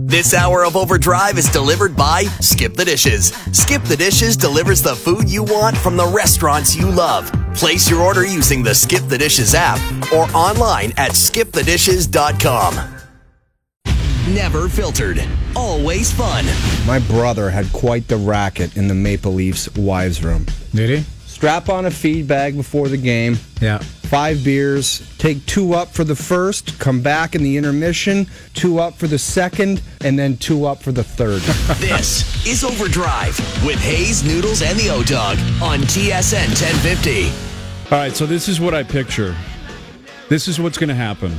This hour of Overdrive is delivered by Skip the Dishes. Skip the Dishes delivers the food you want from the restaurants you love. Place your order using the Skip the Dishes app or online at skipthedishes.com. Never filtered. Always fun. My brother had quite the racket in the Maple Leafs wives' room. Did he? Strap on a feed bag before the game. Yeah. 5 beers. Take 2 up for the first. Come back in the intermission. 2 up for the second. And then 2 up for the third. This is Overdrive with Hayes, Noodles, and the O-Dog on TSN 1050. All right, so this is what I picture. This is what's going to happen.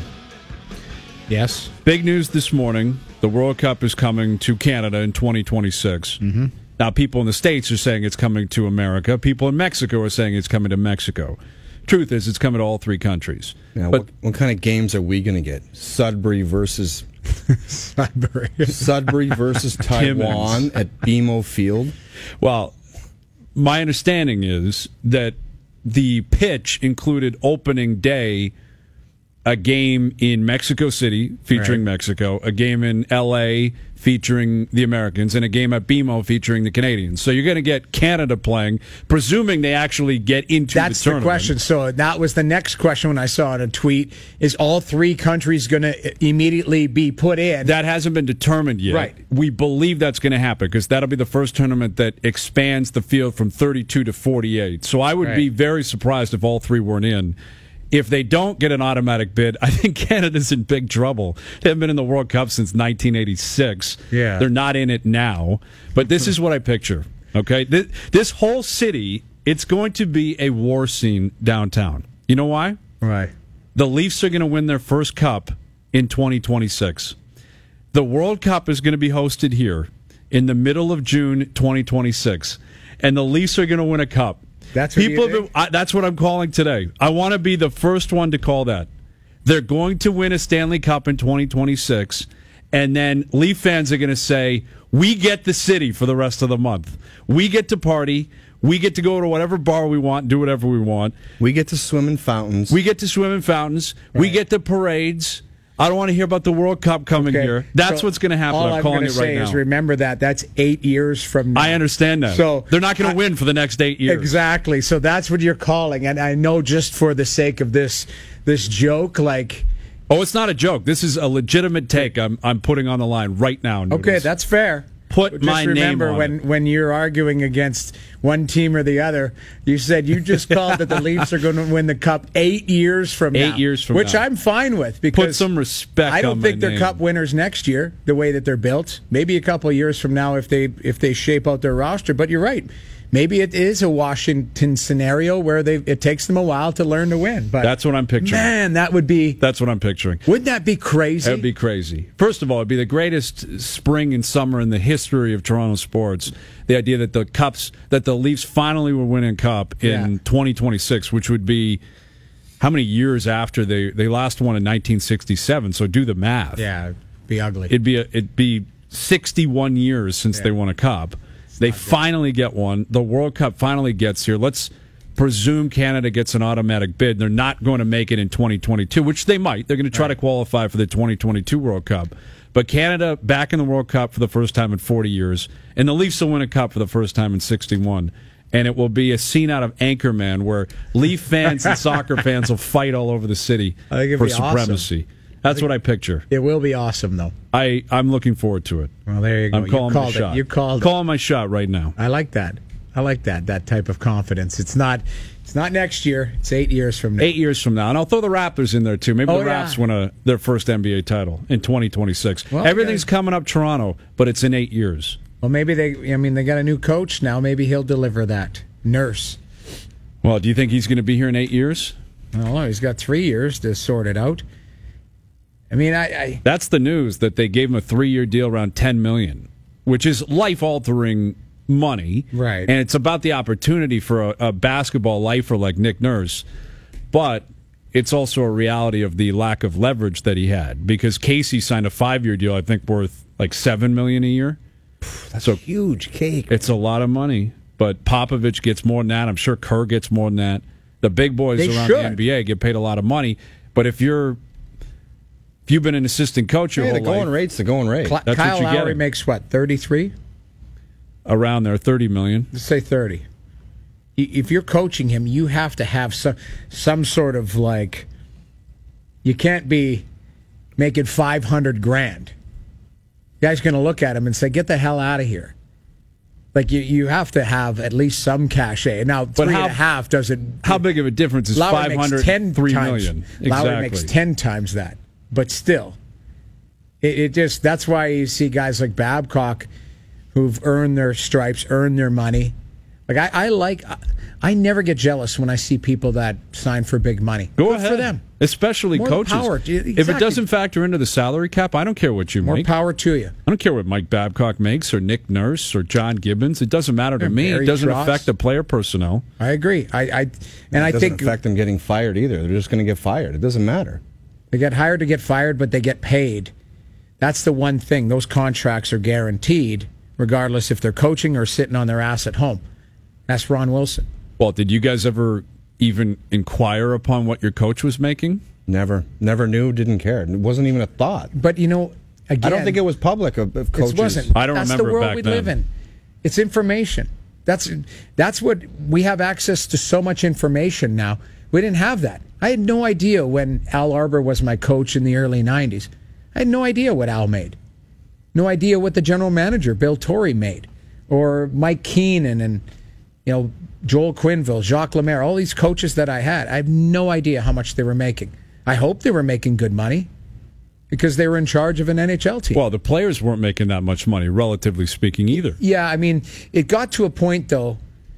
Yes. Big news this morning. The World Cup is coming to Canada in 2026. Mm-hmm. Now, people in the States are saying it's coming to America. People in Mexico are saying it's coming to Mexico. Truth is, it's coming to all 3 countries. Now, but what kind of games are we going to get? Sudbury versus Sudbury versus Taiwan at BMO Field? Well, my understanding is that the pitch included opening day a game in Mexico City featuring Mexico, a game in L.A. featuring the Americans, and a game at BMO featuring the Canadians. So you're going to get Canada playing, presuming they actually get into the tournament. That's the question. So that was the next question when I saw it, a tweet. Is all 3 countries going to immediately be put in? That hasn't been determined yet. Right. We believe that's going to happen because that'll be the first tournament that expands the field from 32 to 48. So I would be very surprised if all 3 weren't in. If they don't get an automatic bid, I think Canada's in big trouble. They haven't been in the World Cup since 1986. Yeah. They're not in it now. But this is what I picture, okay? This whole city, it's going to be a war scene downtown. You know why? Right. The Leafs are going to win their first cup in 2026. The World Cup is going to be hosted here in the middle of June 2026. And the Leafs are going to win a cup. That's what People have been, that's what I'm calling today. I want to be the first one to call that. They're going to win a Stanley Cup in 2026, and then Leaf fans are going to say, we get the city for the rest of the month. We get to party. We get to go to whatever bar we want, do whatever we want. We get to swim in fountains. We get to swim in fountains. Right. We get the parades. I don't want to hear about the World Cup coming here. That's what's going to happen. I'm calling it right now. All I'm going to say is remember that's 8 years from now. I understand that. So they're not going to win for the next 8 years. Exactly. So that's what you're calling. And I know just for the sake of this joke, like... Oh, it's not a joke. This is a legitimate take I'm putting on the line right now. Noodles. Okay, that's fair. Put my name on it. When you're arguing against one team or the other, you said you just called that the Leafs are going to win the Cup 8 years from now. 8 years from which now. I'm fine with. Because put some respect I don't on think my they're name. Cup winners next year, the way that they're built. Maybe a couple of years from now if they shape out their roster. But you're right. Maybe it is a Washington scenario where it takes them a while to learn to win. But that's what I'm picturing. Man, that would be... That's what I'm picturing. Wouldn't that be crazy? That would be crazy. First of all, it would be the greatest spring and summer in the history of Toronto sports. The idea that the Leafs finally will win a cup in 2026, which would be how many years after they last won in 1967? So do the math. Yeah, it'd be ugly. It'd be 61 years since they won a cup. They finally get one. The World Cup finally gets here. Let's presume Canada gets an automatic bid. They're not going to make it in 2022, which they might. They're going to try to qualify for the 2022 World Cup. But Canada back in the World Cup for the first time in 40 years, and the Leafs will win a cup for the first time in 61. And it will be a scene out of Anchorman where Leaf fans and soccer fans will fight all over the city for supremacy. Awesome. That's what I picture. It will be awesome, though. I'm looking forward to it. Well, there you go. I'm calling my shot. You called calling my shot right now. I like that. That type of confidence. It's not next year. It's 8 years from now. 8 years from now. And I'll throw the Raptors in there, too. Maybe the Raps win their first NBA title in 2026. Well, everything's coming up Toronto, but it's in 8 years. Well, maybe they got a new coach now. Maybe he'll deliver that. Nurse. Well, do you think he's going to be here in 8 years? Well, he's got 3 years to sort it out. I mean, that's the news, that they gave him a 3-year deal around $10 million, which is life-altering money. Right. And it's about the opportunity for a basketball lifer like Nick Nurse. But it's also a reality of the lack of leverage that he had, because Casey signed a 5-year deal, I think, worth like $7 million a year. That's a huge cake. It's a lot of money. But Popovich gets more than that. I'm sure Kerr gets more than that. The big boys around the NBA get paid a lot of money. But if you're If you've been an assistant coach your Hey, the whole going life, rate's the going rate. That's Kyle what you Lowry get. makes what, 33? around there, $30 million. Let's say 30. If you're coaching him, you have to have some sort of like. You can't be making $500,000. The guy's going to look at him and say, "Get the hell out of here." Like you have to have at least some cachet. Now, But 3.5 doesn't. How big of a difference is Lowry makes 500 10 $3 times. million? Lowry makes 10 times that, but still, it just that's why you see guys like Babcock, who've earned their stripes, earned their money. Like I never get jealous when I see people that sign for big money. Go Good ahead. for them. Especially More coaches. power. If it Exactly. doesn't factor into the salary cap, I don't care what you More make. power to you. I don't care what Mike Babcock makes or Nick Nurse or John Gibbons. It doesn't matter to Or me. Barry It doesn't Trotz. affect the player personnel. I agree. I It think doesn't affect them getting fired either. They're just going to get fired. It doesn't matter. they get hired to get fired, but they get paid. That's the one thing. Those contracts are guaranteed, regardless if they're coaching or sitting on their ass at home. That's Ron Wilson. Well, did you guys ever even inquire upon what your coach was making? Never knew, didn't care. It wasn't even a thought. But again, I don't think it was public of coaches. it wasn't. I don't That's remember the world back we then. live in. It's information. That's what we have access to. So much information now. We didn't have that. I had no idea when Al Arbor was my coach in the early '90s. I had no idea what Al made. No idea what the general manager Bill Torrey made, or Mike Keenan and Joel Quinville, Jacques Lemaire. All these coaches that I had, I have no idea how much they were making. I hope they were making good money because they were in charge of an NHL team. Well, the players weren't making that much money, relatively speaking, either. Yeah, I mean, it got to a point, though,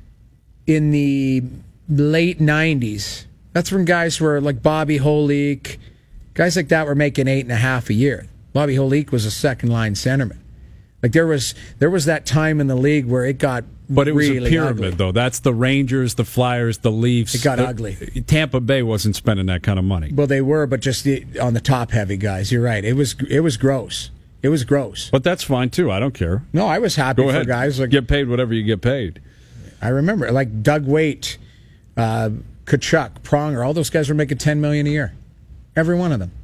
in the late 90s. That's when guys were like Bobby Holik, guys like that were making $8.5 a year. Bobby Holik was a second-line centerman. Like there was that time in the league where it got But it was really a pyramid, ugly. though. That's the Rangers, the Flyers, the Leafs. It got ugly. Tampa Bay wasn't spending that kind of money. Well, they were, but just on the top-heavy guys. You're right. It was gross. It was gross. But that's fine, too. I don't care. No, I was happy Go for ahead. guys like Get paid whatever you get paid. I remember, like Doug Waite, Kachuk, Pronger. All those guys were making $10 million a year. Every one of them.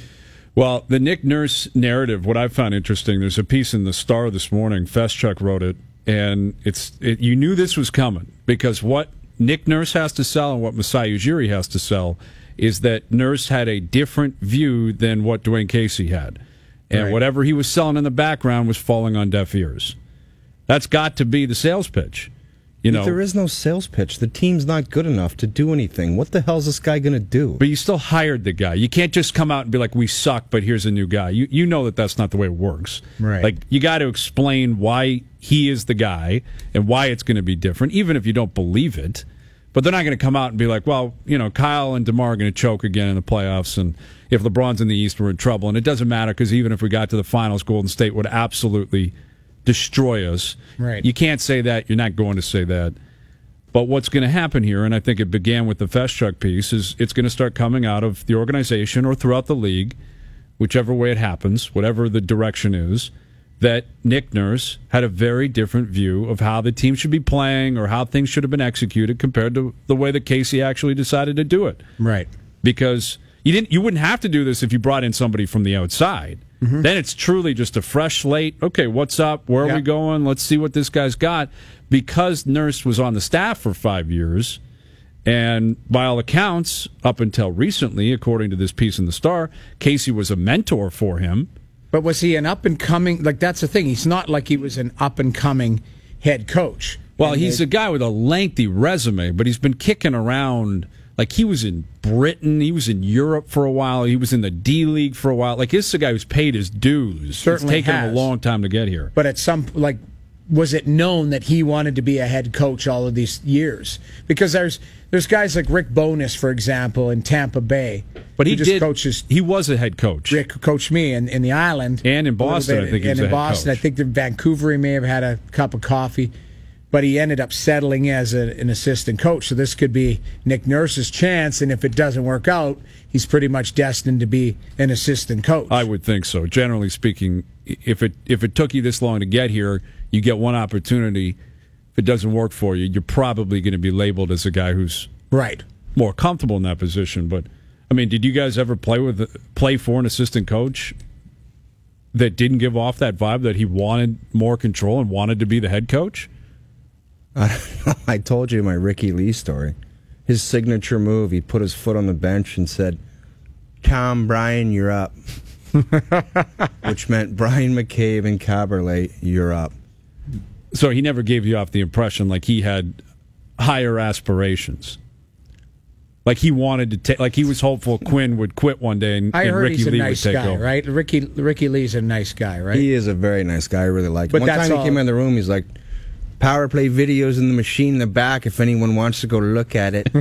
Well, the Nick Nurse narrative, what I found interesting, there's a piece in the Star this morning, Feschuk wrote it, and you knew this was coming because what Nick Nurse has to sell and what Masai Ujiri has to sell is that Nurse had a different view than what Dwayne Casey had. And Right. whatever he was selling in the background was falling on deaf ears. That's got to be the sales pitch. If there is no sales pitch, the team's not good enough to do anything. What the hell's this guy going to do? But you still hired the guy. You can't just come out and be like, we suck, but here's a new guy. You know that that's not the way it works. Right. Like, you got to explain why he is the guy and why it's going to be different, even if you don't believe it. But they're not going to come out and be like, well, Kyle and DeMar are going to choke again in the playoffs, and if LeBron's in the East, we're in trouble. And it doesn't matter because even if we got to the finals, Golden State would absolutely destroy us. Right. You can't say that. You're not going to say that. But what's going to happen here, and I think it began with the Feschuk piece, is it's going to start coming out of the organization or throughout the league, whichever way it happens, whatever the direction is, that Nick Nurse had a very different view of how the team should be playing or how things should have been executed compared to the way that Casey actually decided to do it. Right. Because you wouldn't have to do this if you brought in somebody from the outside. Mm-hmm. Then it's truly just a fresh slate. Okay, what's up? Where are we going? Let's see what this guy's got. Because Nurse was on the staff for 5 years, and by all accounts, up until recently, according to this piece in the Star, Casey was a mentor for him. But was he an up-and-coming... Like, that's the thing. He's not like he was an up-and-coming head coach. Well, he's a guy with a lengthy resume, but he's been kicking around. Like, he was in Britain, he was in Europe for a while, he was in the D-League for a while. Like, this is a guy who's paid his dues. Certainly It's taken him has. a long time to get here. But at some... Like, was it known that he wanted to be a head coach all of these years? Because there's guys like Rick Bowness, for example, in Tampa Bay. But he who just did. coaches... He was a head coach. Rick coached me in the island. And in a little Boston, bit. I think he was And a in head Boston, coach. I think in Vancouver, he may have had a cup of coffee. But he ended up settling as an assistant coach. So this could be Nick Nurse's chance. And if it doesn't work out, he's pretty much destined to be an assistant coach. I would think so. Generally speaking, if it took you this long to get here, you get one opportunity. If it doesn't work for you, you're probably going to be labeled as a guy who's Right. more comfortable in that position. But I mean, did you guys ever play for an assistant coach that didn't give off that vibe that he wanted more control and wanted to be the head coach? I told you my Ricky Lee story. His signature move, he put his foot on the bench and said, "Tom, Brian, you're up." Which meant Brian McCabe and Caberlet, you're up. So he never gave you off the impression like he had higher aspirations. Like he wanted to take, like he was hopeful Quinn would quit one day and, I heard Ricky he's a Lee nice would take guy, over. right? Ricky Lee's a nice guy, right? He is a very nice guy. I really like him. But One that's time he all- came in the room, he's like, "Power play videos in the machine in the back if anyone wants to go look at it."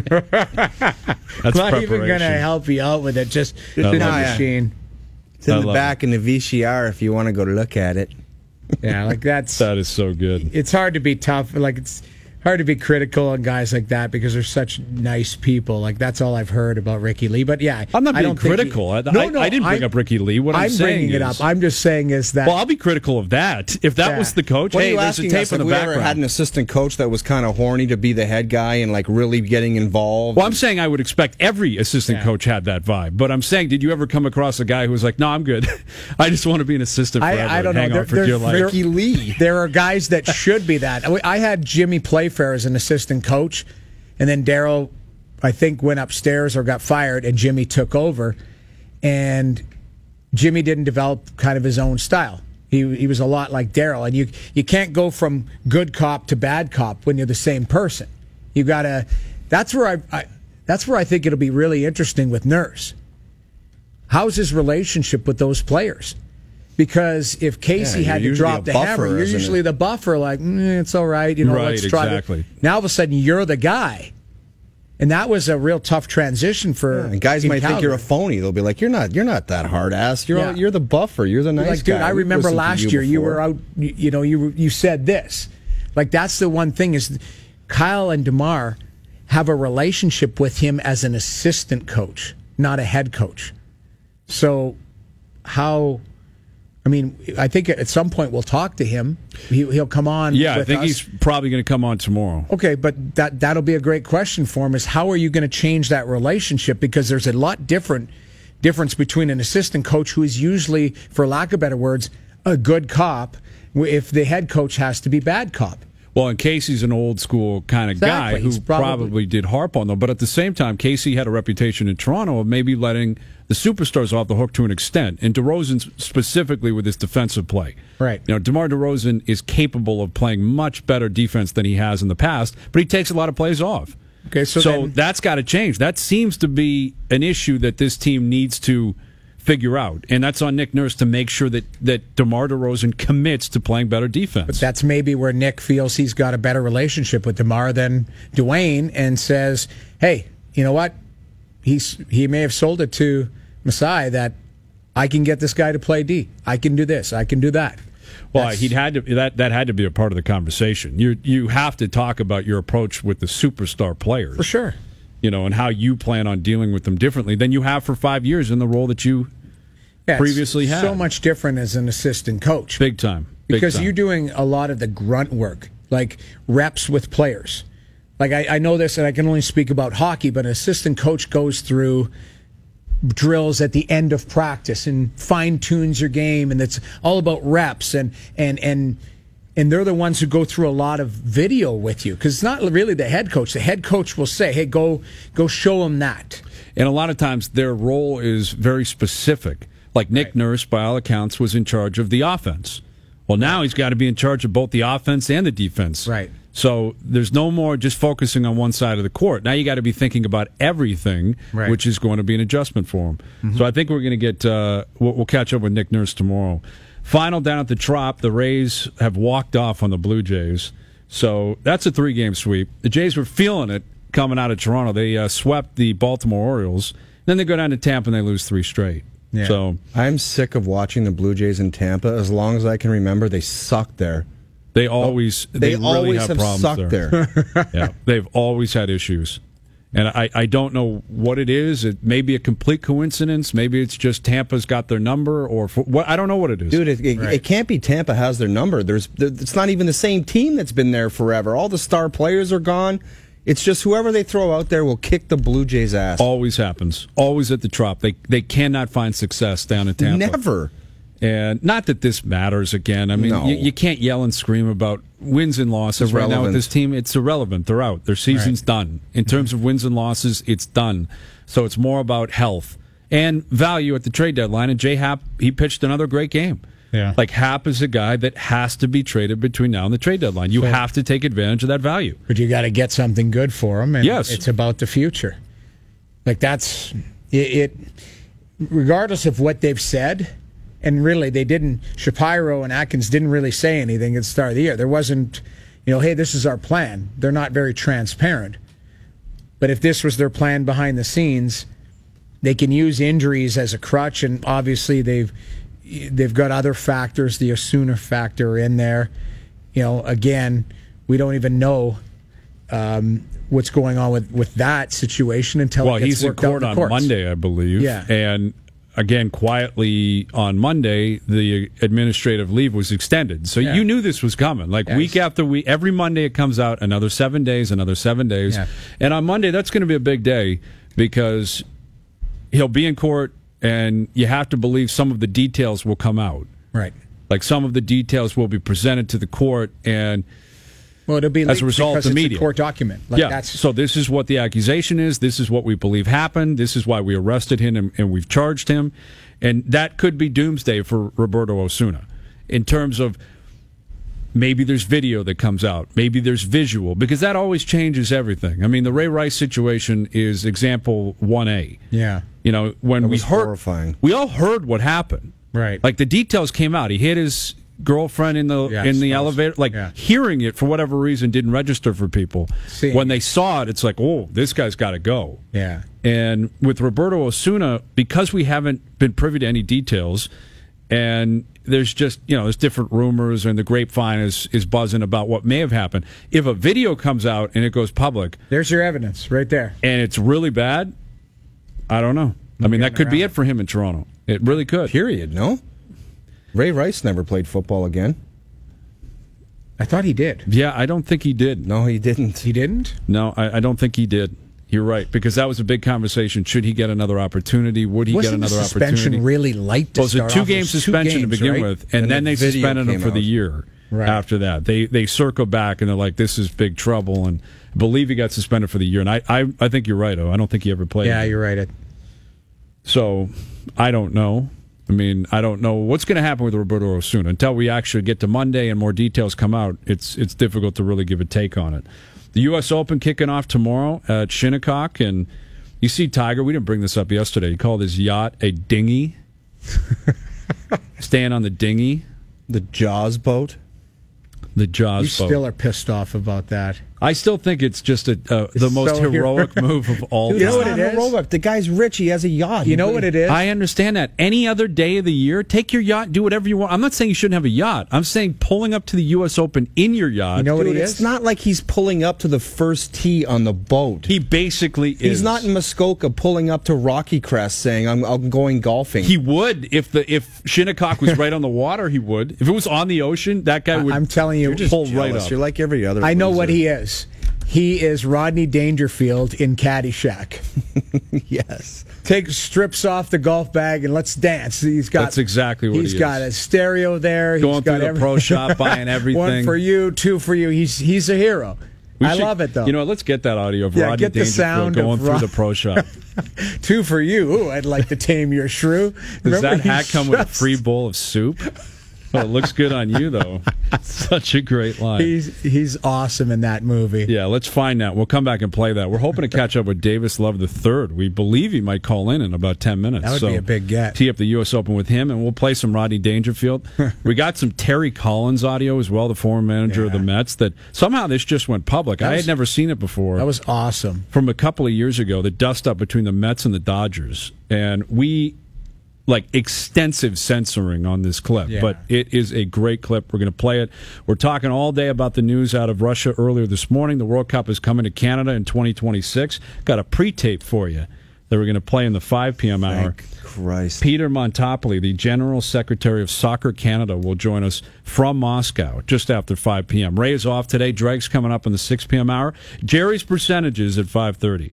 That's Not even going to preparation. help you out with it. Just I in the love it. machine. It's in I the love back in the VCR if you want to go look at it. Yeah, like that's. That is so good. It's hard to be tough. Like it's hard to be critical on guys like that because they're such nice people. Like that's all I've heard about Ricky Lee. But yeah, I'm not I being don't think critical. I didn't bring up Ricky Lee. What I'm I'm saying bringing it is- up. I'm just saying is that. Well, I'll be critical of that. If that Yeah. was the coach, What are hey, you there's a asking tape us in if the we ever background. had an assistant coach that was kind of horny to be the head guy and like really getting involved? Well, I'm saying I would expect every assistant coach had that vibe. But I'm saying, did you ever come across a guy who was like, "No, I'm good. I just want to be an assistant forever. I don't know. Hang on for dear life." Ricky Lee. There are guys that should be that. I had Jimmy Playfair as an assistant coach, and then Daryl, I think, went upstairs or got fired, and Jimmy took over. And Jimmy didn't develop kind of his own style. He was a lot like Daryl, and you can't go from good cop to bad cop when you're the same person. You gotta. That's where that's where I think it'll be really interesting with Nurse. How's his relationship with those players? Because if Casey Yeah, had you're to drop usually the a hammer, buffer, you're isn't usually it? the buffer, like, it's all right, Right, let's try exactly. it. Now all of a sudden you're the guy. And that was a real tough transition for And guys in might think you're a Calgary. phony. They'll be like, "You're not that hard ass. Yeah. You're the buffer. You're the nice Like, dude, guy. I We've remember listened to last year you before." were out, you said this. Like, that's the one thing is Kyle and DeMar have a relationship with him as an assistant coach, not a head coach. So how, I mean, I think at some point we'll talk to him. He'll come on. Yeah, I with think us. he's probably going to come on tomorrow. Okay, but that'll be a great question for him is how are you going to change that relationship? Because there's a lot difference between an assistant coach who is usually, for lack of better words, a good cop if the head coach has to be bad cop. Well, and Casey's an old school kind of guy Exactly. who He's probably did harp on them. But at the same time, Casey had a reputation in Toronto of maybe letting the superstars off the hook to an extent. And DeRozan specifically with his defensive play. Right. You know, DeMar DeRozan is capable of playing much better defense than he has in the past, but he takes a lot of plays off. Okay, so then- that's got to change. That seems to be an issue that this team needs to figure out. And that's on Nick Nurse to make sure that DeMar DeRozan commits to playing better defense. But that's maybe where Nick feels he's got a better relationship with DeMar than Dwayne and says, hey, you know what? He may have sold it to Masai that I can get this guy to play D. I can do this. I can do that. Well, That's- he'd had to that had to be a part of the conversation. You have to talk about your approach with the superstar players. For sure. You know, and how you plan on dealing with them differently than you have for 5 years in the role that you Yeah, it's previously had. so much different as an assistant coach. big time. Big Because time. you're doing a lot of the grunt work, like reps with players. Like I know this, and I can only speak about hockey, but an assistant coach goes through drills at the end of practice and fine tunes your game, and it's all about reps and they're the ones who go through a lot of video with you because it's not really the head coach. The head coach will say, "Hey, go show them that." And a lot of times their role is very specific. Like Nick Nurse, by all accounts, was in charge of the offense. Well, now he's got to be in charge of both the offense and the defense. Right. So there's no more just focusing on one side of the court. Now you got to be thinking about everything, Right. which is going to be an adjustment for him. Mm-hmm. So I think we're going to get we'll catch up with Nick Nurse tomorrow. Final down at the Trop, the Rays have walked off on the Blue Jays. So that's a 3-game sweep. The Jays were feeling it coming out of Toronto. They swept the Baltimore Orioles. Then they go down to Tampa and they lose 3 straight. Yeah. So I'm sick of watching the Blue Jays in Tampa. As long as I can remember, they suck there. they always They really always have have problems sucked there. Yeah, they've always had issues. And I don't know what it is. It may be a complete coincidence. Maybe it's just Tampa's got their number, or what I don't know what it is. Dude, it can't be Tampa has their number. It's not even the same team that's been there forever. All the star players are gone. It's just whoever they throw out there will kick the Blue Jays' ass. Always happens. Always at the Trop. They cannot find success down in Tampa. Never. And not that this matters again. I mean, No. you can't yell and scream about wins and losses right now with this team. It's irrelevant. They're out. Their season's done. In terms of wins and losses, it's done. So it's more about health and value at the trade deadline. And J Happ, he pitched another great game. Yeah. Like Happ is a guy that has to be traded between now and the trade deadline. You have to take advantage of that value. But you got to get something good for him, and Yes. it's about the future. Like that's it. Regardless of what they've said, and really they didn't. Shapiro and Atkins didn't really say anything at the start of the year. There wasn't, hey, this is our plan. They're not very transparent. But if this was their plan behind the scenes, they can use injuries as a crutch, and obviously they've got other factors, the Osuna factor in there. Again, we don't even know what's going on with that situation until it gets he's in worked out court in the on courts. Monday, I believe. Yeah. And again, quietly on Monday, the administrative leave was extended. So Yeah. you knew this was coming. Like week after week, every Monday it comes out, another 7 days, another 7 days. Yeah. And on Monday, that's going to be a big day because he'll be in court, and you have to believe some of the details will come out. Right. Like some of the details will be presented to the court, and Well, it'll be as a leaked result, because the it's media. a court document. Like yeah. That's, So this is what the accusation is. This is what we believe happened. This is why we arrested him and we've charged him. And that could be doomsday for Roberto Osuna in terms of maybe there's video that comes out. Maybe there's visual, because that always changes everything. I mean, the Ray Rice situation is example 1A. yeah. When we was heard, horrifying. we all heard what happened. Right. Like the details came out. He hit his girlfriend in the elevator. Like hearing it for whatever reason didn't register for people. Seeing When they saw it, it's like, oh, this guy's got to go. Yeah. And with Roberto Osuna, because we haven't been privy to any details, and there's just there's different rumors, and the grapevine is buzzing about what may have happened. If a video comes out and it goes public, There's your evidence right there. and it's really bad, I don't know. I mean, that could be it for him in Toronto. It really could. Period, no? Ray Rice never played football again. I thought he did. Yeah, I don't think he did. No, he didn't. He didn't? No, I don't think he did. You're right, because that was a big conversation. Should he get another opportunity? Would he Wasn't get another the suspension opportunity? really light to Well, it was a start off? 2-game It was 2 suspension to games, begin right? with, and then the they video suspended him came for the out. year. Right. After that, they circle back and they're like, "This is big trouble," and I believe he got suspended for the year. And I think you're right. I don't think he ever played. Yeah, you're right. So I don't know. I mean, I don't know what's going to happen with Roberto Osuna until we actually get to Monday and more details come out. It's difficult to really give a take on it. The U.S. Open kicking off tomorrow at Shinnecock, and you see Tiger. We didn't bring this up yesterday. He called his yacht a dinghy. Staying on the dinghy, The Jaws boat. the Jaws You boat. still are pissed off about that. I still think it's just the most so heroic move of all You know time. what it is? Heroic. The guy's rich. He has a yacht. You know what it is? I understand that. Any other day of the year, take your yacht, do whatever you want. I'm not saying you shouldn't have a yacht. I'm saying pulling up to the U.S. Open in your yacht. You know what Dude, he it's is? not like he's pulling up to the first tee on the boat. He basically is. He's not in Muskoka pulling up to Rocky Crest saying, I'm going golfing. He would if Shinnecock was right on the water. He would. If it was on the ocean, that guy would. I'm telling you, pull right up. You're like every other I know loser. what he is. He is Rodney Dangerfield in Caddyshack. Yes. Take strips off the golf bag and let's dance. That's exactly what he is. He's got a stereo there. Going he's through got the every- pro shop, buying everything. 1 for you, 2 for you. He's a hero. I love it though. You know, let's get that audio of Yeah, Rodney get the Dangerfield sound going of through Rod- the pro shop. 2 for you. Ooh, I'd like to tame your shrew. Does Remember that he hat come with a just- free bowl of soup? Well, it looks good on you, though. Such a great line. He's awesome in that movie. Yeah, let's find that. We'll come back and play that. We're hoping to catch up with Davis Love III. We believe he might call in about 10 minutes. That would be a big get. Tee up the U.S. Open with him, and we'll play some Rodney Dangerfield. We got some Terry Collins audio as well, the former manager of the Mets, that somehow this just went public. I had never seen it before. That was awesome. From a couple of years ago, the dust-up between the Mets and the Dodgers. And we... extensive censoring on this clip, Yeah. but it is a great clip. We're going to play it. We're talking all day about the news out of Russia earlier this morning. The World Cup is coming to Canada in 2026. Got a pre-tape for you They were going to play in the 5 p.m. hour. Thank Christ. Peter Montopoli, the General Secretary of Soccer Canada, will join us from Moscow just after 5 p.m. Ray is off today. Greg's coming up in the 6 p.m. hour. Jerry's percentages at 5:30.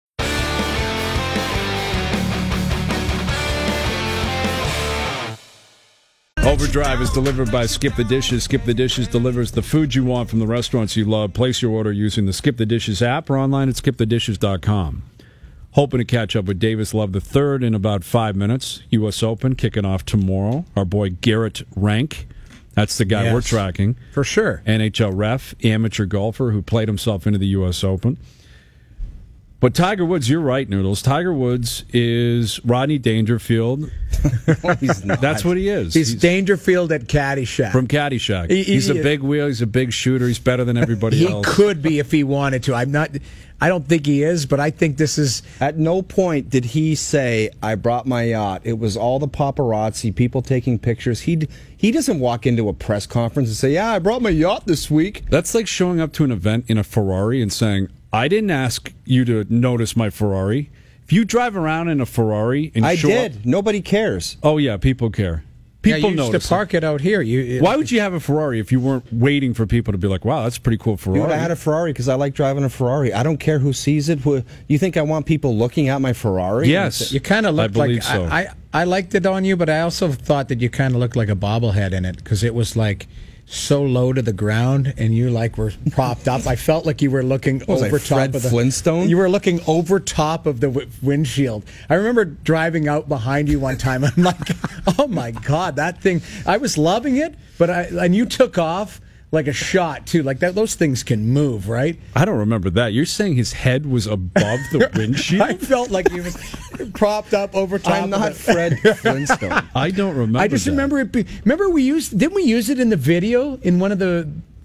Overdrive is delivered by Skip the Dishes. Skip the Dishes delivers the food you want from the restaurants you love. Place your order using the Skip the Dishes app or online at skipthedishes.com. Hoping to catch up with Davis Love III in about 5 minutes. U.S. Open kicking off tomorrow. Our boy Garrett Rank, that's the guy we're tracking. For sure. NHL ref, amateur golfer who played himself into the U.S. Open. But Tiger Woods, you're right, Noodles. Tiger Woods is Rodney Dangerfield. No, he's not. That's what he is. He's Dangerfield at Caddyshack. From Caddyshack. He's a big wheel. He's a big shooter. He's better than everybody else. He could be if he wanted to. I don't think he is, but I think this is. At no point did he say, I brought my yacht. It was all the paparazzi, people taking pictures. He doesn't walk into a press conference and say, yeah, I brought my yacht this week. That's like showing up to an event in a Ferrari and saying, I didn't ask you to notice my Ferrari. If you drive around in a Ferrari and I show did. up, Nobody cares. oh yeah, people care. People you used notice. to park it out here. Why would you have a Ferrari if you weren't waiting for people to be like, "Wow, that's a pretty cool Ferrari"? Dude, I had a Ferrari because I like driving a Ferrari. I don't care who sees it. You think I want people looking at my Ferrari? Yes, You kind of looked I believe like so. I liked it on you, but I also thought that you kind of looked like a bobblehead in it because it was like so low to the ground, and you like were propped up. I felt like you were looking over top Fred of the Flintstone. You were looking over top of the windshield. I remember driving out behind you one time. I'm like, oh my god, that thing! I was loving it, but and you took off like a shot too. Like that, those things can move, right? I don't remember that. You're saying his head was above the windshield? I felt like he was propped up over top. I'm not of Fred Flintstone. I don't remember. I just that. remember it. Remember we didn't we use it in the video in one of the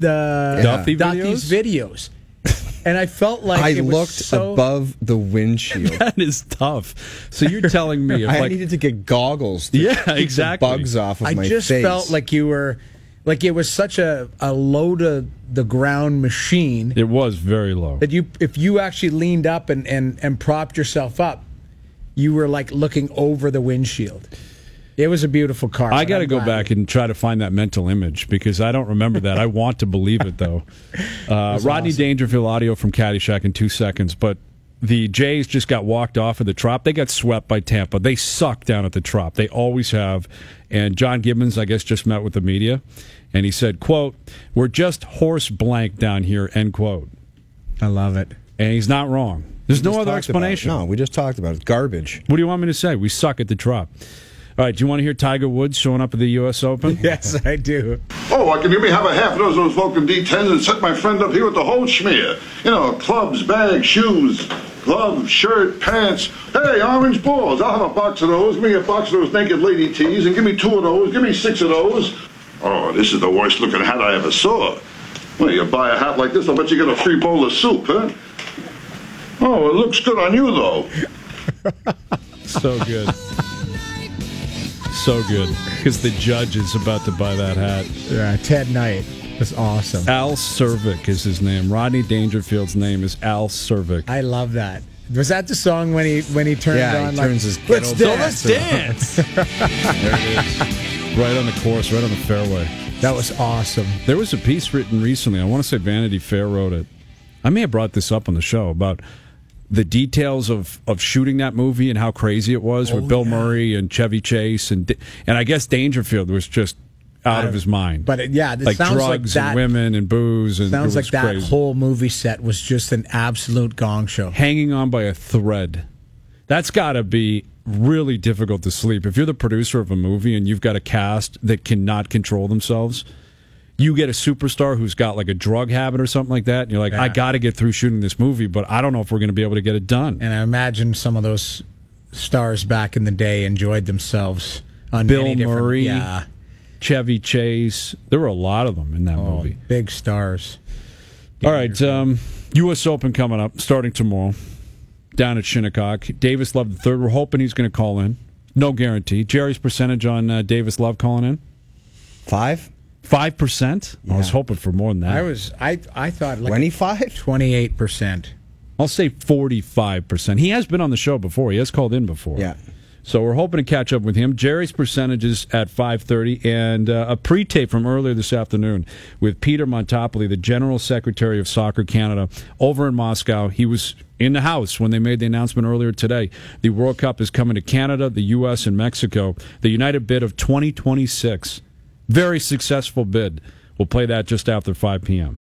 Duffy Duffy's videos? And I felt like I it was looked so, above the windshield. That is tough. So you're telling me if I needed to get goggles to Yeah, keep exactly. the bugs off of I my just face. felt like you were like it was such a low to the ground machine it was very low. that if you actually leaned up and propped yourself up, you were like looking over the windshield. It was a beautiful car. I got to go back and try to find that mental image because I don't remember that. I want to believe it, though. Rodney awesome. Dangerfield audio from Caddyshack in 2 seconds, but the Jays just got walked off of the Trop. They got swept by Tampa. They suck down at the Trop. They always have. And John Gibbons, I guess, just met with the media, and he said, quote, "We're just horse blank down here," end quote. I love it. And he's not wrong. There's no Just other talked about it. explanation. No, we just talked about it. Garbage. What do you want me to say? We suck at the Trop. All right, do you want to hear Tiger Woods showing up at the U.S. Open? Yes, I do. Oh, I can maybe have a half a dozen of those Vulcan D10s and set my friend up here with the whole schmear. You know, clubs, bags, shoes, gloves, shirt, pants. Hey, orange balls. I'll have a box of those. Give me a box of those naked lady tees and give me 2 of those. Give me 6 of those. Oh, this is the worst looking hat I ever saw. Well, you buy a hat like this, I'll bet you get a free bowl of soup, huh? Oh, it looks good on you, though. So good. So good. Because the judge is about to buy that hat. Yeah, Ted Knight was awesome. Al Cervic is his name. Rodney Dangerfield's name is Al Cervic. I love that. Was that the song when he turned Yeah, on? he like, turns his let's ghetto dance. dance. There it is. Right on the course, right on the fairway. That was awesome. There was a piece written recently. I want to say Vanity Fair wrote it. I may have brought this up on the show about the details of shooting that movie and how crazy it was with Bill Murray and Chevy Chase and I guess Dangerfield was just out of his mind. But it like sounds like drugs that. and women and booze and Sounds it was like that crazy. whole movie set was just an absolute gong show. Hanging on by a thread. That's got to be really difficult to sleep. If you're the producer of a movie and you've got a cast that cannot control themselves, you get a superstar who's got like a drug habit or something like that, and you're like, Yeah. I got to get through shooting this movie, but I don't know if we're going to be able to get it done. And I imagine some of those stars back in the day enjoyed themselves on Bill many different- Murray, yeah, Chevy Chase, there were a lot of them in that movie. big stars. All right, U.S. Open coming up, starting tomorrow, down at Shinnecock. Davis Love III, we're hoping he's going to call in. No guarantee. Jerry's percentage on Davis Love calling in? 5? 5%? I was hoping for more than that. I thought like 25? 28%. I'll say 45%. He has been on the show before. He has called in before. Yeah. So we're hoping to catch up with him. Jerry's percentages at 5:30, and a pre-tape from earlier this afternoon with Peter Montopoli, the General Secretary of Soccer Canada, over in Moscow. He was in the house when they made the announcement earlier today. The World Cup is coming to Canada, the U.S., and Mexico. The United bid of 2026. Very successful bid. We'll play that just after 5 p.m.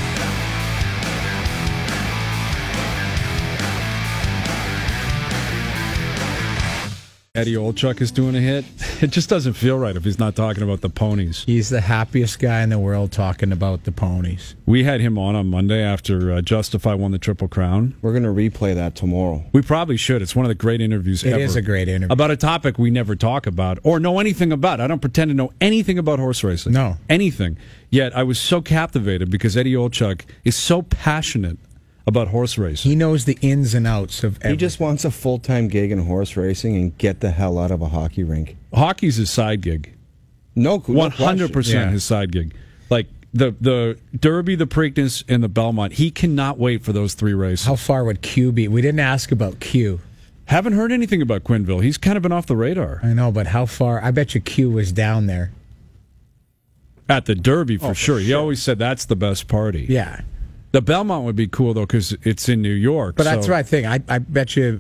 Eddie Olczyk is doing a hit. It just doesn't feel right if he's not talking about the ponies. He's the happiest guy in the world talking about the ponies. We had him on Monday after Justify won the Triple Crown. We're going to replay that tomorrow. We probably should. It's one of the great interviews ever. It is a great interview. About a topic we never talk about or know anything about. I don't pretend to know anything about horse racing. No. Anything. Yet I was so captivated because Eddie Olczyk is so passionate about horse racing. He knows the ins and outs of everything. He just wants a full-time gig in horse racing and get the hell out of a hockey rink. Hockey's his side gig. No 100% Yeah. his side gig. Like the Derby, the Preakness, and the Belmont. He cannot wait for those 3 races. How far would Q be? We didn't ask about Q. Haven't heard anything about Quenneville. He's kind of been off the radar. I know, but how far? I bet you Q was down there. At the Derby, for sure. He always said that's the best party. Yeah. The Belmont would be cool, though, because it's in New York. But that's what I think. I bet you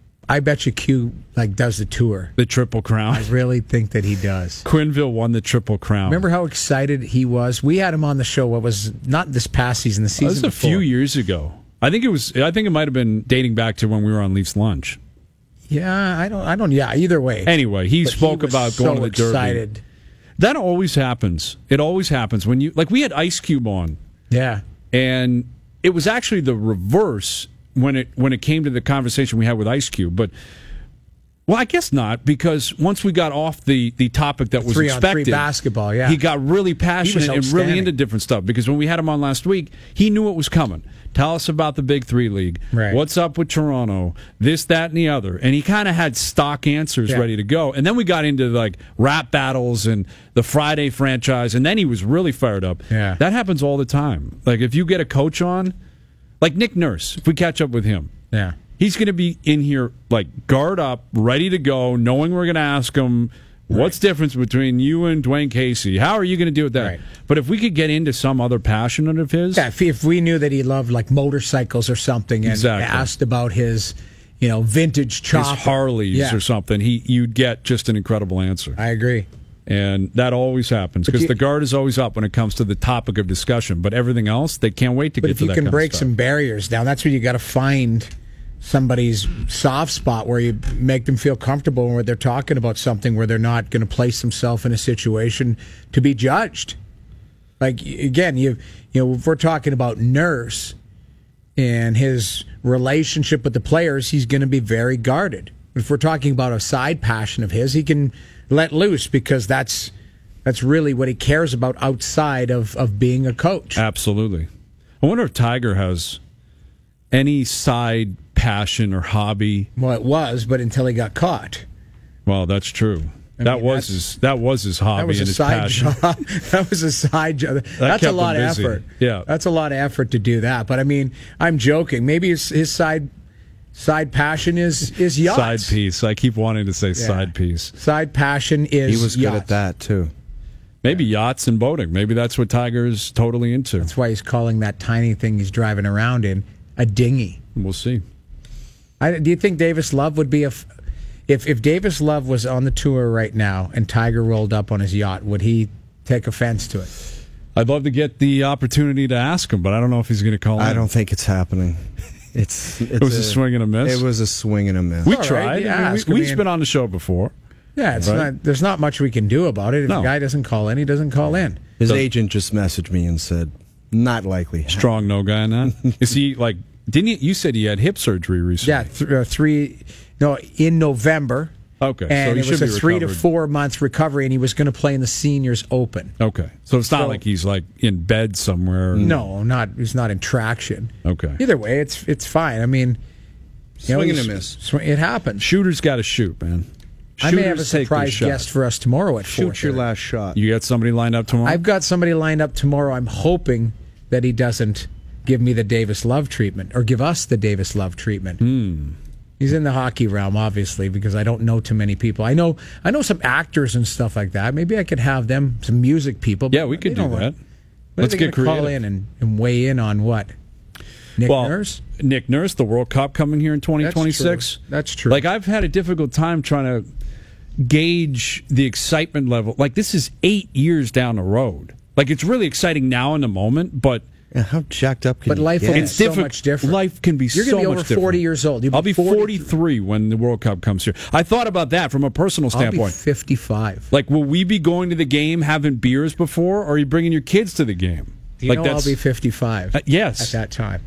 Q does the tour. The Triple Crown. I really think that he does. Quenneville won the Triple Crown. Remember how excited he was? We had him on the show. What was not this past season, the season That was a before. few years ago. I think it might have been dating back to when we were on Leafs Lunch. Yeah, I don't. Yeah, either way. Anyway, he But spoke was about going so to the Derby. excited. That always happens. It always happens when we had Ice Cube on. Yeah. And it was actually the reverse when it came to the conversation we had with Ice Cube. But, well, I guess not, because once we got off the topic that was 3-on-3 expected, basketball, yeah. he got really passionate and really outstanding. into different stuff. Because when we had him on last week, he knew it was coming. Tell us about the Big Three League. Right. What's up with Toronto? This, that, and the other. And he kind of had stock answers ready to go. And then we got into like rap battles and the Friday franchise. And then he was really fired up. Yeah. That happens all the time. Like if you get a coach on, like Nick Nurse, if we catch up with him. Yeah. He's going to be in here like guard up, ready to go, knowing we're going to ask him, what's the difference between you and Dwayne Casey? How are you going to deal with that? Right. But if we could get into some other passion of his, Yeah, if we knew that he loved like motorcycles or something and Exactly. asked about his, vintage chopper. his Harleys Yeah. or something, you'd get just an incredible answer. I agree. And that always happens because the guard is always up when it comes to the topic of discussion. But everything else, they can't wait to But get if to you that can kind break of stuff. some barriers down, that's where you got to find somebody's soft spot where you make them feel comfortable where they're talking about something where they're not going to place themselves in a situation to be judged. Like again, if we're talking about Nurse and his relationship with the players, he's going to be very guarded. If we're talking about a side passion of his, he can let loose because that's really what he cares about outside of being a coach. Absolutely. I wonder if Tiger has any side passion or hobby. Well, it was, but until he got caught. Well, that's true. That was his hobby That was and a his side passion. job. That was a side job. That's a kept lot him of busy. effort. Yeah. That's a lot of effort to do that. But I mean, I'm joking. Maybe his side passion is yachts. Side piece. I keep wanting to say side piece. Side passion is He was good yachts. at that, too. Maybe yachts and boating. Maybe that's what Tiger's totally into. That's why he's calling that tiny thing he's driving around in a dinghy. We'll see. Do you think Davis Love would be if Davis Love was on the tour right now and Tiger rolled up on his yacht, would he take offense to it? I'd love to get the opportunity to ask him, but I don't know if he's going to call I in. don't think it's happening. It was a swing and a miss? It was a swing and a miss. We All right, tried. yeah, I mean, ask him, we've man. been on the show before. Yeah, it's Right. not. There's not much we can do about it. If No. a guy doesn't call in, he doesn't call in. His agent just messaged me and said, not likely. Strong no guy on that. Is he like? Didn't you said he had hip surgery recently? Yeah, in November. Okay, so and he it was should a be 3 to recovered. 4 months recovery, and he was going to play in the Seniors Open. Okay, so it's not So- like he's like in bed somewhere. No, he's not in traction. Okay. Either way, it's fine. I mean, Swing and a miss. It happens. Shooters got to shoot, man. I may have a Shooters take their surprise shots. guest for us tomorrow at 4:30. Shoot your last shot. You got somebody lined up tomorrow? I've got somebody lined up tomorrow. I'm hoping that he doesn't give me the Davis Love treatment, or give us the Davis Love treatment. He's in the hockey realm, obviously, because I don't know too many people. I know some actors and stuff like that. Maybe I could have them, some music people. Yeah, we could do that. Let's get creative. Call in and weigh in on what? Nick Nurse? Nick Nurse, the World Cup coming here in 2026. That's true. Like, I've had a difficult time trying to gauge the excitement level. Like, this is 8 years down the road. Like, it's really exciting now in the moment, but... Yeah, how jacked up can but you life get? will be so much different. Life can be You're so gonna be much over different. 40 years old. I'll be 43 when the World Cup comes here. I thought about that from a personal standpoint. I'll be 55. Like, will we be going to the game having beers before, or are you bringing your kids to the game? You know I'll be 55 yes. at that time.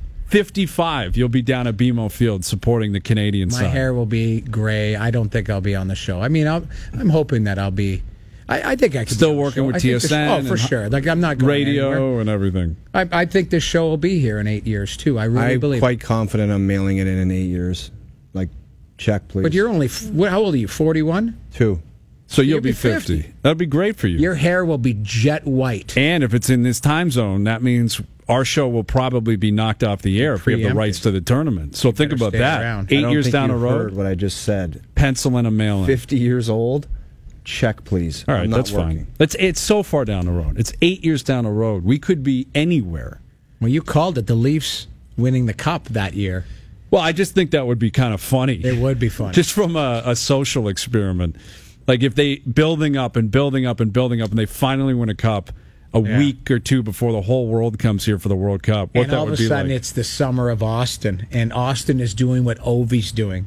55, you'll be down at BMO Field supporting the Canadian side. My hair will be gray. I don't think I'll be on the show. I mean, I'm hoping that I'll be... I think I could still working with TSN. For sure. Like, I'm not going radio anywhere. And everything. I think this show will be here in 8 years too. I really believe. I'm quite confident I'm mailing it in 8 years. Like, check, please. But you're only how old are you? 41. 2. So you'll be 50. That'd be great for you. Your hair will be jet white. And if it's in this time zone, that means our show will probably be knocked off the air if we have the rights to the tournament. So think about that. Around. 8 years down the road. Heard what I just said. Pencil in a mail-in. 50 years old. Check, please. All right, that's working. fine. It's so far down the road. It's 8 years down the road. We could be anywhere. Well, you called it the Leafs winning the Cup that year. Well, I just think that would be kind of funny. It would be funny. Just from a social experiment. Like, if they building up and building up and building up, and they finally win a cup a week or two before the whole world comes here for the World Cup. What and that all would of a be sudden, like. it's the summer of Austin, and Austin is doing what Ovi's doing.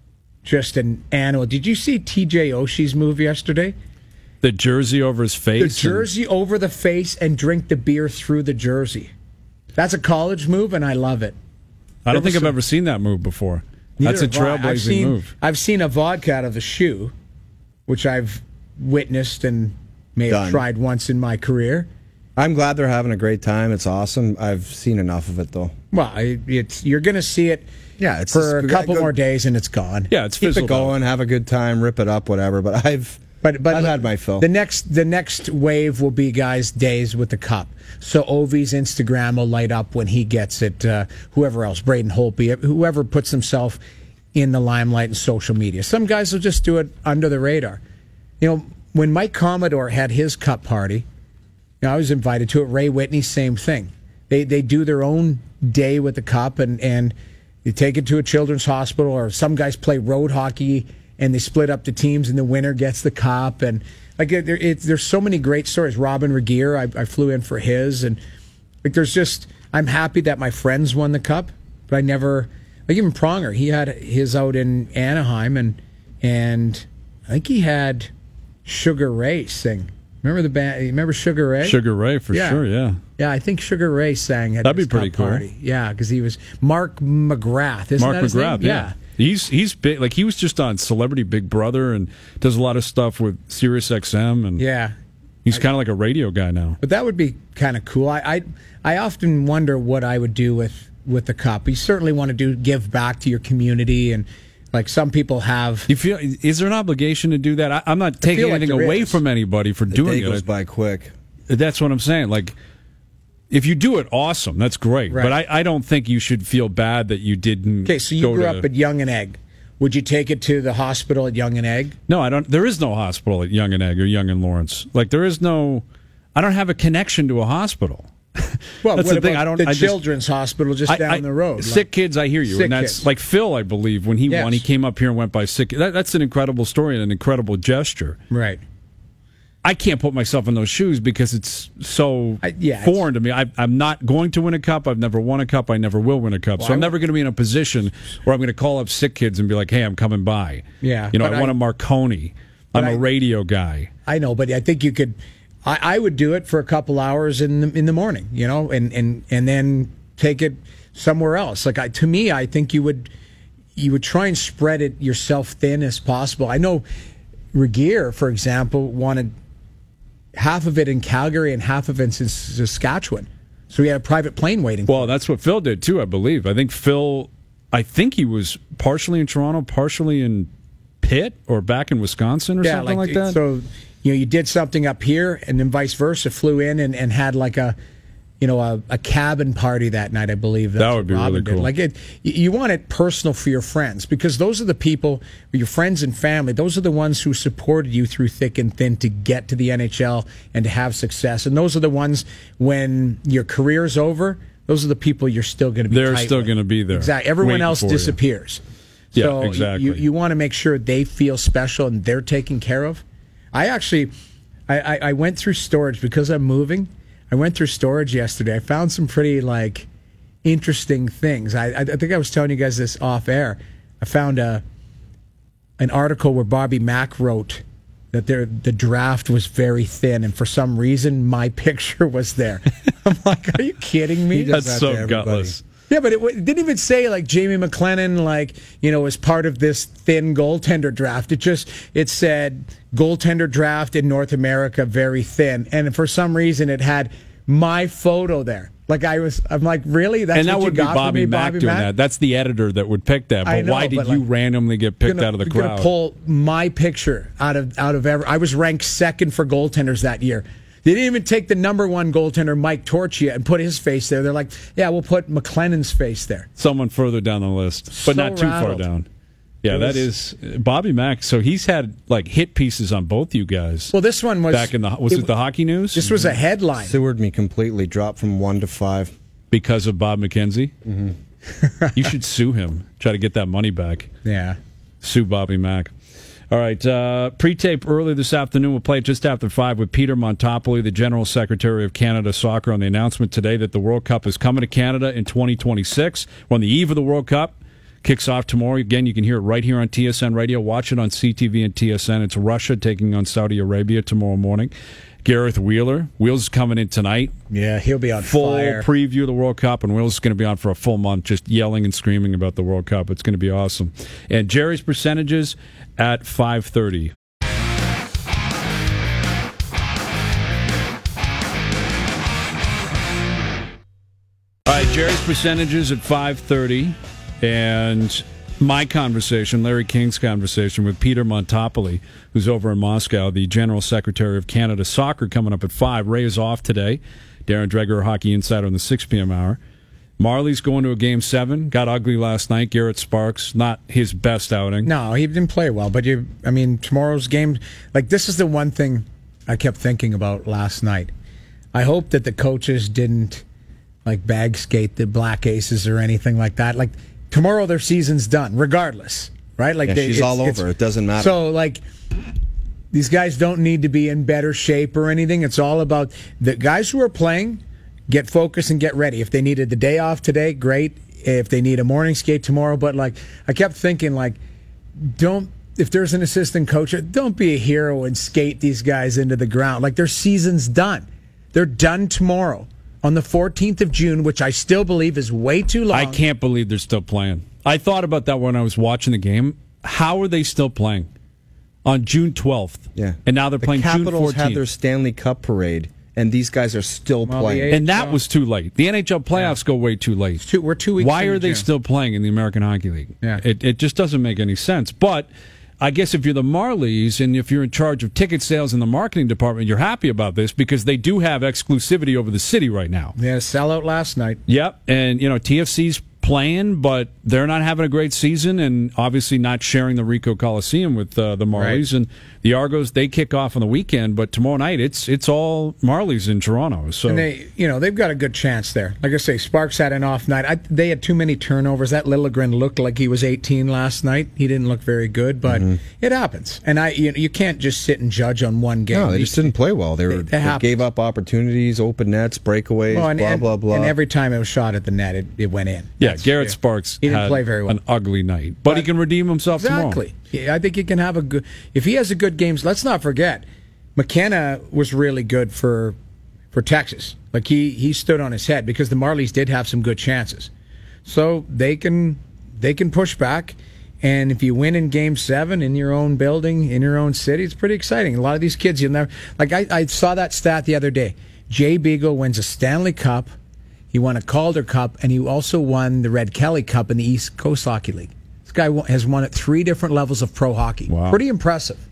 Just an animal. Did you see T.J. Oshie's move yesterday? The jersey over his face? The jersey over the face and drink the beer through the jersey. That's a college move, and I love it. I don't think I've ever seen that move before. That's a trailblazing move. I've seen a vodka out of the shoe, which I've witnessed and may have tried once in my career. I'm glad they're having a great time. It's awesome. I've seen enough of it, though. Well, you're going to see it for a couple more days, and it's gone. Yeah, it's keep it going, have a good time, rip it up, whatever. But I've had my fill. The next wave will be guys' days with the cup. So Ovi's Instagram will light up when he gets it. Whoever else, Braden Holtby, whoever puts himself in the limelight and social media. Some guys will just do it under the radar. You know, when Mike Commodore had his cup party, I was invited to it. Ray Whitney, same thing. They do their own day with the cup, and you take it to a children's hospital, or some guys play road hockey and they split up the teams, and the winner gets the cup. And like there's so many great stories. Robin Regier, I flew in for his, and like I'm happy that my friends won the cup, but I never, like, even Pronger, he had his out in Anaheim, and I think he had Sugar Ray sing. Remember the band? Remember Sugar Ray? Sugar Ray, for sure, yeah. Yeah, I think Sugar Ray sang at That'd his be pretty cup cool. party. Yeah, because he was Mark McGrath. Isn't Mark that his McGrath, name? yeah. He's big. Like, he was just on Celebrity Big Brother and does a lot of stuff with Sirius XM, and he's kind of like a radio guy now. But that would be kind of cool. I often wonder what I would do with the cup. You certainly want to give back to your community, and like some people have. You feel, is there an obligation to do that? I'm not taking anything away from anybody for doing it. The day goes by quick. That's what I'm saying. Like, if you do it, awesome. That's great. Right. But I don't think you should feel bad that you didn't. Okay, so you grew up at Young and Egg. Would you take it to the hospital at Young and Egg? No, I don't. There is no hospital at Young and Egg or Young and Lawrence. Like, there is no. I don't have a connection to a hospital. Well, that's what the thing. about the children's hospital just down the road? Sick Kids, I hear you. And that's kids. like Phil, I believe, when he won, he came up here and went by Sick Kids. That's an incredible story and an incredible gesture. Right. I can't put myself in those shoes because it's so foreign to me. I'm not going to win a cup. I've never won a cup. I never will win a cup. So I'm never going to be in a position where I'm going to call up Sick Kids and be like, hey, I'm coming by. Yeah. You know, I want a Marconi. I'm a radio guy. I know, but I think you could. I would do it for a couple hours in the morning, you know, and then take it somewhere else. Like, to me, I think you would try and spread it yourself thin as possible. I know Regier, for example, wanted half of it in Calgary and half of it in Saskatchewan. So he had a private plane waiting. Well, that's what Phil did too, I believe. I think he was partially in Toronto, partially in Pitt, or back in Wisconsin or something like that. So, you did something up here, and then vice versa, flew in and had like a a cabin party that night. I believe that's That would be what Robin really cool. did. Like you want it personal for your friends, because those are the people, your friends and family. Those are the ones who supported you through thick and thin to get to the NHL and to have success. And those are the ones when your career's over. Those are the people you're still going to be. They're tight still with. going to be there. Exactly. Everyone waiting else for you. disappears. Yeah, So exactly. You want to make sure they feel special and they're taken care of. I actually, I went through storage because I'm moving. I went through storage yesterday. I found some pretty interesting things. I think I was telling you guys this off air. I found an article where Bobby Mack wrote that the draft was very thin, and for some reason my picture was there. I'm like, are you kidding me? He does That's that to so everybody. gutless. Yeah, but it didn't even say Jamie McLennan, was part of this thin goaltender draft. It said goaltender draft in North America very thin, and for some reason it had my photo there. I'm like, really? That's And that what you would be got for Bobby me, Mack Bobby doing Mack? that. That's the editor that would pick that. I But know, why did but, you randomly get picked out of the crowd? Gonna pull my picture out of I was ranked second for goaltenders that year. They didn't even take the number one goaltender, Mike Torchia, and put his face there. They're like, yeah, we'll put McLennan's face there. Someone further down the list, but So not too rattled. far down. Yeah, that is Bobby Mack. So he's had hit pieces on both you guys. Well, this one was back in was it the Hockey News? This was a headline. Seward me completely, dropped from 1 to 5. Because of Bob McKenzie? Mm-hmm. You should sue him. Try to get that money back. Yeah. Sue Bobby Mack. All right. Pre-tape early this afternoon. We'll play it just after 5 with Peter Montopoli, the General Secretary of Canada Soccer, on the announcement today that the World Cup is coming to Canada in 2026. We're on the eve of the World Cup. Kicks off tomorrow. Again, you can hear it right here on TSN Radio. Watch it on CTV and TSN. It's Russia taking on Saudi Arabia tomorrow morning. Gareth Wheeler. Wheels is coming in tonight. Yeah, he'll be on full fire. Preview of the World Cup, and Wheels is going to be on for a full month just yelling and screaming about the World Cup. It's going to be awesome. And Jerry's percentages at 5:30. All right, Jerry's percentages at 5:30, and my conversation, Larry King's conversation with Peter Montopoli, who's over in Moscow, the General Secretary of Canada Soccer, coming up at 5. Ray is off today. Darren Dreger, Hockey Insider, on the 6 p.m. hour. Marley's going to a Game 7. Got ugly last night. Garrett Sparks, not his best outing. No, he didn't play well. But tomorrow's game, this is the one thing I kept thinking about last night. I hope that the coaches didn't bag skate the Black Aces or anything like that. Tomorrow their season's done, regardless, right? She's all over. It doesn't matter. So, these guys don't need to be in better shape or anything. It's all about the guys who are playing, get focused and get ready. If they needed the day off today, great. If they need a morning skate tomorrow. But, I kept thinking, if there's an assistant coach, don't be a hero and skate these guys into the ground. Their season's done. They're done tomorrow. On the 14th of June, which I still believe is way too long. I can't believe they're still playing. I thought about that when I was watching the game. How are they still playing? On June 12th. Yeah. And now they're playing June 14th. The Capitals had their Stanley Cup parade, and these guys are still playing. And that was too late. The NHL playoffs go way too late. We're 2 weeks Why into are they June. still playing in the American Hockey League? Yeah. It just doesn't make any sense. But I guess if you're the Marlies and if you're in charge of ticket sales in the marketing department, you're happy about this because they do have exclusivity over the city right now. Yeah, sellout last night. Yep. And, TFC's playing, but they're not having a great season and obviously not sharing the Ricoh Coliseum with the Marlies. Right. And the Argos, they kick off on the weekend, but tomorrow night it's all Marlies in Toronto. So and they've got a good chance there. Like I say, Sparks had an off night. They had too many turnovers. That Liljegren looked like he was 18 last night. He didn't look very good, but it happens. And you can't just sit and judge on one game. No, they just didn't play well. They gave up opportunities, open nets, breakaways, blah, blah. And every time it was shot at the net, it went in. Yeah, Garrett Sparks he didn't had play very well. An ugly night, but he can redeem himself tomorrow. Exactly. Yeah, I think he can have a good. If he has a good games, let's not forget, McKenna was really good for Texas. He stood on his head because the Marlies did have some good chances, so they can push back. And if you win in Game 7 in your own building, in your own city, it's pretty exciting. A lot of these kids, you'll never I saw that stat the other day. Jay Beagle wins a Stanley Cup. He won a Calder Cup, and he also won the Red Kelly Cup in the East Coast Hockey League. This guy has won at 3 different levels of pro hockey. Wow. Pretty impressive.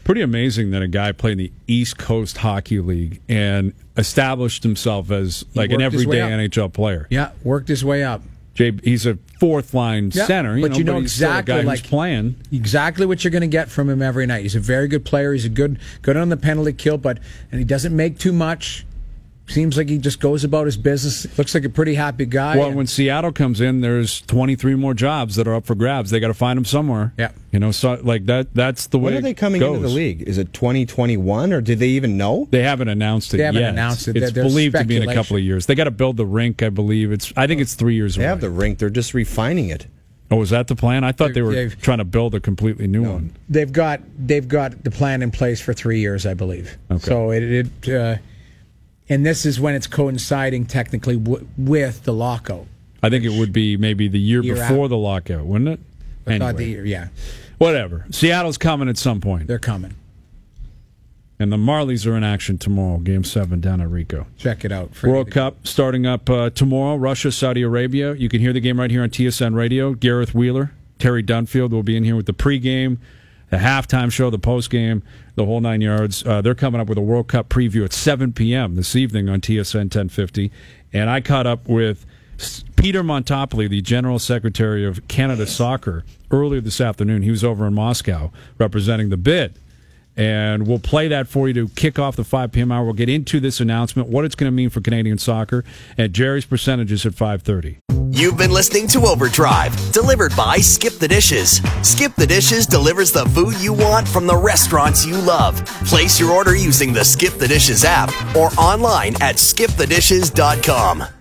Pretty amazing that a guy played in the East Coast Hockey League and established himself as like an worked his way everyday up. NHL player. Yeah, worked his way up. He's a fourth line center, but you know he's still a exactly guy like who's playing. exactly what you're going to get from him every night. He's a very good player. He's a good on the penalty kill, and he doesn't make too much. Seems like he just goes about his business. Looks like a pretty happy guy. Well, when Seattle comes in, there's 23 more jobs that are up for grabs. They got to find them somewhere. Yeah, so like that's the way. When are they coming into the league? Is it 2021, or did they even know? They haven't announced it yet. They haven't announced it. It's There's believed to be in a speculation. couple of years. They got to build the rink, I believe. I think it's 3 years away. They have the rink. They're just refining it. Oh, is that the plan? I thought they were trying to build a completely new one. They've got the plan in place for 3 years, I believe. Okay. So and this is when it's coinciding technically with the lockout. I think it would be maybe the year before after. the lockout, wouldn't it? I thought Anyway. the year, yeah, Whatever. Seattle's coming at some point. they're coming. And the Marlies are in action tomorrow, Game 7 down at Rico. Check it out. World Cup starting up tomorrow, Russia, Saudi Arabia. You can hear the game right here on TSN Radio. Gareth Wheeler, Terry Dunfield will be in here with the pregame, the halftime show, the postgame, the whole 9 yards. They're coming up with a World Cup preview at 7 p.m. this evening on TSN 1050. And I caught up with Peter Montopoli, the General Secretary of Canada Soccer, earlier this afternoon. He was over in Moscow representing the bid. And we'll play that for you to kick off the 5 p.m. hour. We'll get into this announcement, what it's going to mean for Canadian soccer, and Jerry's percentages at 5:30. You've been listening to Overdrive, delivered by Skip the Dishes. Skip the Dishes delivers the food you want from the restaurants you love. Place your order using the Skip the Dishes app or online at skipthedishes.com.